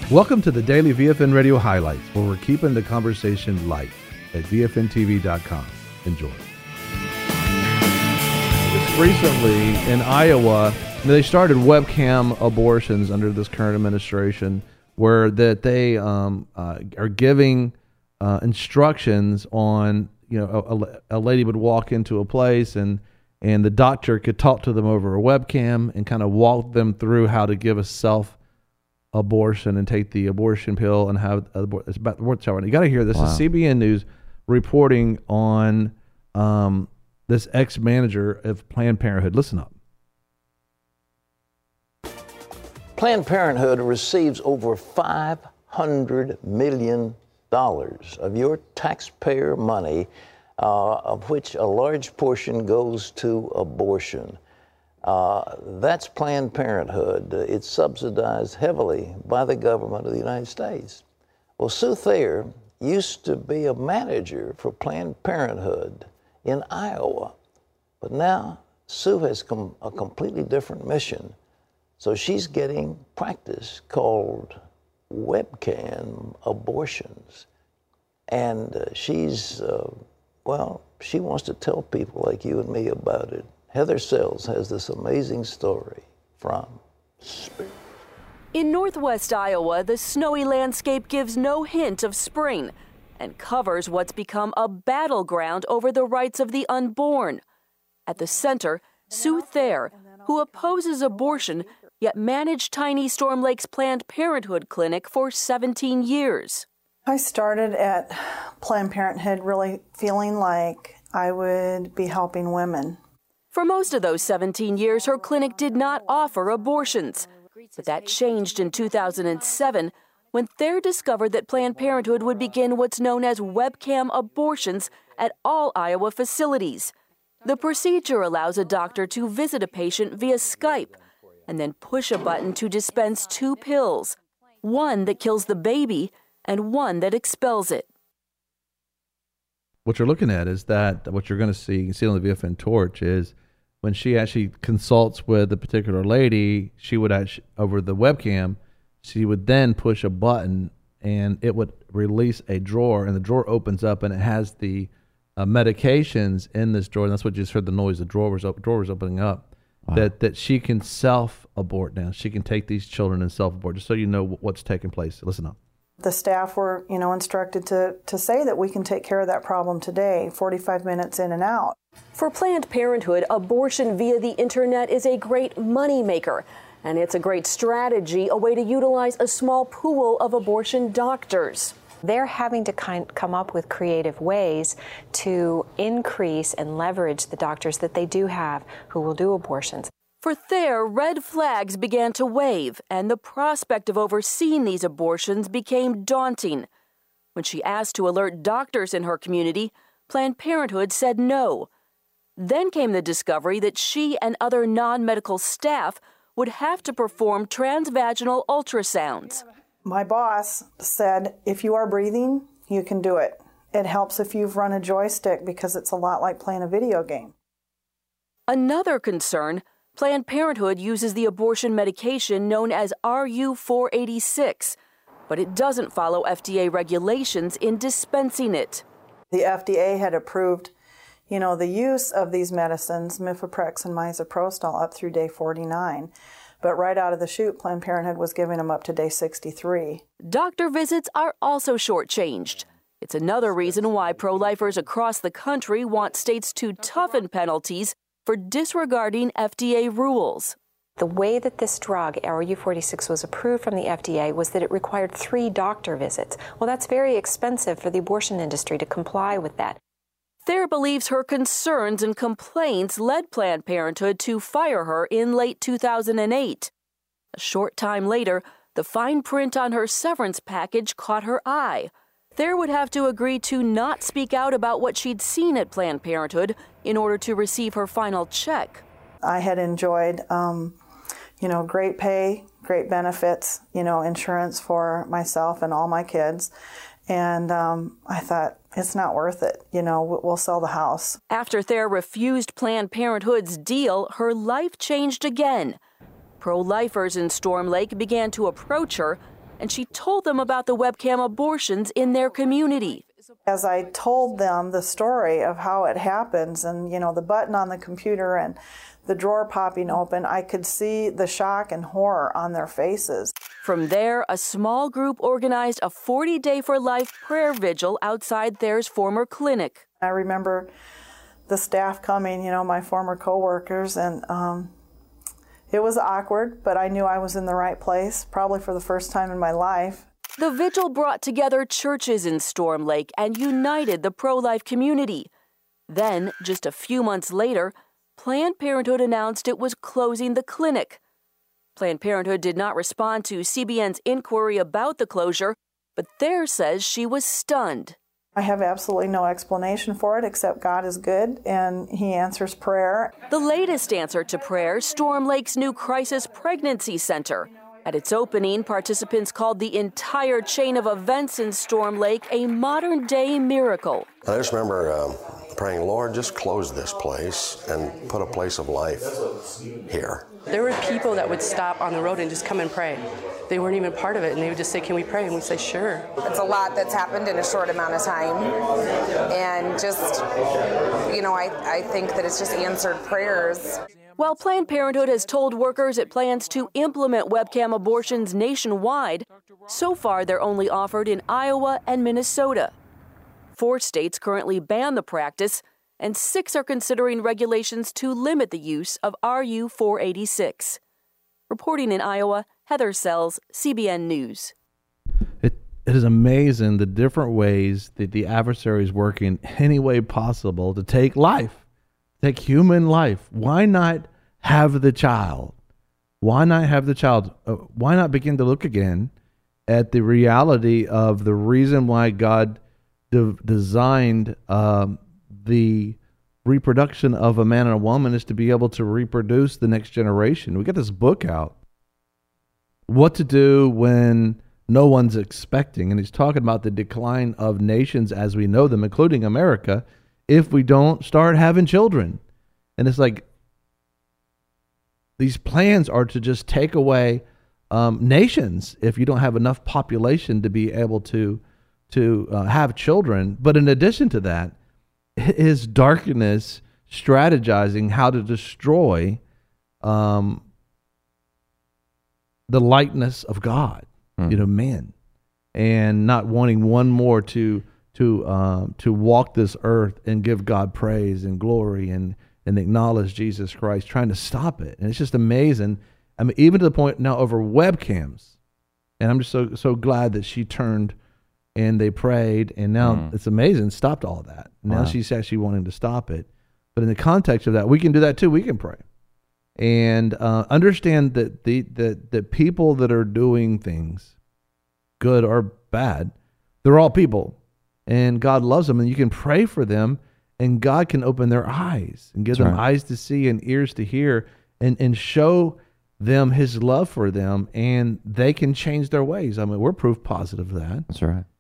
Welcome to the Daily VFN Radio Highlights, where we're keeping the conversation light at VFNTV.com. Enjoy. Just recently in Iowa, they started webcam abortions under this current administration, where that they are giving instructions on, a lady would walk into a place and the doctor could talk to them over a webcam and kind of walk them through how to give a self-abortion and take the abortion pill and have it's about the worth child. You got to hear this. Wow. Is CBN News reporting on this ex-manager of Planned Parenthood. Listen up. Planned Parenthood receives over $500 million of your taxpayer money, of which a large portion goes to abortion. That's Planned Parenthood. It's subsidized heavily by the government of the United States. Well, Sue Thayer used to be a manager for Planned Parenthood in Iowa, but now Sue has a completely different mission. So she's getting practice called webcam abortions. And she's, she wants to tell people like you and me about it. Heather Sells has this amazing story from Spirit. In northwest Iowa, the snowy landscape gives no hint of spring and covers what's become a battleground over the rights of the unborn. At the center, Sue Thayer, who opposes abortion, yet managed Tiny Storm Lake's Planned Parenthood clinic for 17 years. I started at Planned Parenthood really feeling like I would be helping women. For most of those 17 years, her clinic did not offer abortions. But that changed in 2007 when Thayer discovered that Planned Parenthood would begin what's known as webcam abortions at all Iowa facilities. The procedure allows a doctor to visit a patient via Skype and then push a button to dispense two pills, one that kills the baby and one that expels it. What you're looking at is that what you're going to see, you can see on the VFN torch, is when she actually consults with a particular lady, she would actually, over the webcam, she would then push a button and it would release a drawer, and the drawer opens up and it has the medications in this drawer. And that's what you just heard, the noise. The drawer was opening up. Wow. That she can self-abort now. She can take these children and self-abort, just so you know what's taking place. Listen up. The staff were, instructed to say that we can take care of that problem today, 45 minutes in and out. For Planned Parenthood, abortion via the internet is a great moneymaker, and it's a great strategy, a way to utilize a small pool of abortion doctors. They're having to come up with creative ways to increase and leverage the doctors that they do have who will do abortions. For Thayer, red flags began to wave, and the prospect of overseeing these abortions became daunting. When she asked to alert doctors in her community, Planned Parenthood said no. Then came the discovery that she and other non-medical staff would have to perform transvaginal ultrasounds. My boss said, if you are breathing, you can do it. It helps if you've run a joystick because it's a lot like playing a video game. Another concern, Planned Parenthood uses the abortion medication known as RU-486, but it doesn't follow FDA regulations in dispensing it. The FDA had approved, the use of these medicines, Mifeprex and Misoprostol, up through day 49. But right out of the chute, Planned Parenthood was giving them up to day 63. Doctor visits are also shortchanged. It's another reason why pro-lifers across the country want states to toughen penalties for disregarding FDA rules. The way that this drug, RU-486, was approved from the FDA was that it required 3 doctor visits. Well, that's very expensive for the abortion industry to comply with that. Thayer believes her concerns and complaints led Planned Parenthood to fire her in late 2008. A short time later, the fine print on her severance package caught her eye. Thayer would have to agree to not speak out about what she'd seen at Planned Parenthood in order to receive her final check. I had enjoyed, great pay, great benefits, insurance for myself and all my kids. And I thought, it's not worth it. We'll sell the house. After Thayer refused Planned Parenthood's deal, her life changed again. Pro-lifers in Storm Lake began to approach her, and she told them about the webcam abortions in their community. As I told them the story of how it happens and, the button on the computer and the drawer popping open, I could see the shock and horror on their faces. From there, a small group organized a 40-day for life prayer vigil outside Thayer's former clinic. I remember the staff coming, my former coworkers, and it was awkward, but I knew I was in the right place, probably for the first time in my life. The vigil brought together churches in Storm Lake and united the pro-life community. Then, just a few months later, Planned Parenthood announced it was closing the clinic. Planned Parenthood did not respond to CBN's inquiry about the closure, but Thayer says she was stunned. I have absolutely no explanation for it except God is good and He answers prayer. The latest answer to prayer, Storm Lake's new Crisis Pregnancy Center. At its opening, participants called the entire chain of events in Storm Lake a modern-day miracle. I just remember praying, Lord, just close this place and put a place of life here. There were people that would stop on the road and just come and pray. They weren't even part of it, and they would just say, can we pray? And we'd say, sure. It's a lot that's happened in a short amount of time. And just, I think that it's just answered prayers. While Planned Parenthood has told workers it plans to implement webcam abortions nationwide, so far they're only offered in Iowa and Minnesota. 4 states currently ban the practice, and 6 are considering regulations to limit the use of RU-486. Reporting in Iowa, Heather Sells, CBN News. It is amazing the different ways that the adversary is working any way possible to take life, take human life. Why not have the child? Why not have the child? Why not begin to look again at the reality of the reason why God designed the reproduction of a man and a woman is to be able to reproduce the next generation. We got this book out, What to Do When No One's Expecting, and he's talking about the decline of nations as we know them, including America, if we don't start having children. And it's like these plans are to just take away nations if you don't have enough population to be able to have children. But in addition to that, is darkness strategizing how to destroy the likeness of God, men, and not wanting one more to walk this earth and give God praise and glory and acknowledge Jesus Christ, trying to stop it. And it's just amazing. I mean, even to the point now over webcams. And I'm just so glad that she turned and they prayed, and now it's amazing, stopped all of that. Now she's actually wanting to stop it. But in the context of that, we can do that too. We can pray. And understand that the people that are doing things, good or bad, they're all people. And God loves them, and you can pray for them, and God can open their eyes and give them eyes to see and ears to hear, and show them His love for them, and they can change their ways. I mean, we're proof positive of that. That's right.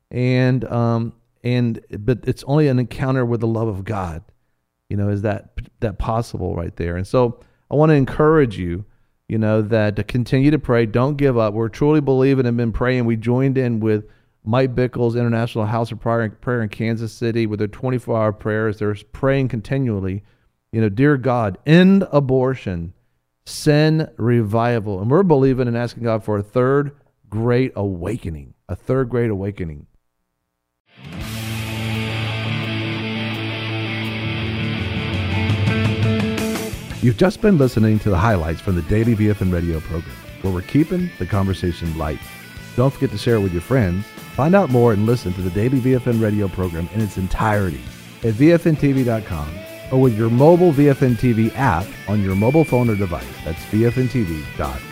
But it's only an encounter with the love of God, is that possible right there. And so I want to encourage you, that to continue to pray, don't give up. We're truly believing and been praying. We joined in with Mike Bickle's International House of Prayer in Kansas City with their 24-hour prayers. They're praying continually, dear God, end abortion, send revival. And we're believing and asking God for a third great awakening, You've just been listening to the highlights from the Daily VFN radio program, where we're keeping the conversation light. Don't forget to share it with your friends. Find out more and listen to the Daily VFN radio program in its entirety at VFNTV.com or with your mobile VFN TV app on your mobile phone or device. That's VFNTV.com.